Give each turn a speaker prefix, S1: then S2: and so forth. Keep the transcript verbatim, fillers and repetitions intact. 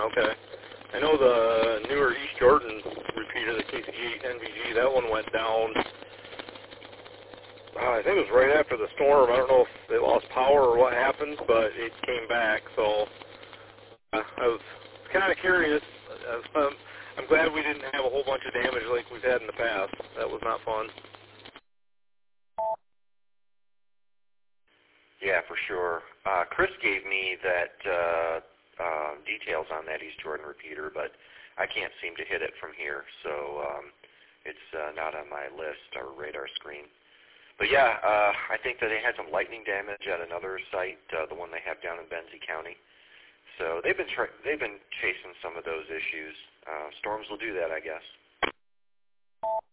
S1: Okay. I know the newer East Jordan repeater, the K C G N V G, that one went down. Uh, I think it was right after the storm. I don't know if they lost power or what happened, but it came back. So uh, I was kind of curious. Um, I'm glad we didn't have a whole bunch of damage like we've had in the past. That was not fun.
S2: Yeah, for sure. Uh, Chris gave me that uh, uh, details on that East Jordan repeater, but I can't seem to hit it from here, so um, it's uh, not on my list or radar screen. But yeah, uh, I think that they had some lightning damage at another site, uh, the one they have down in Benzie County. So they've been tra- they've been chasing some of those issues. Uh, storms will do that, I guess.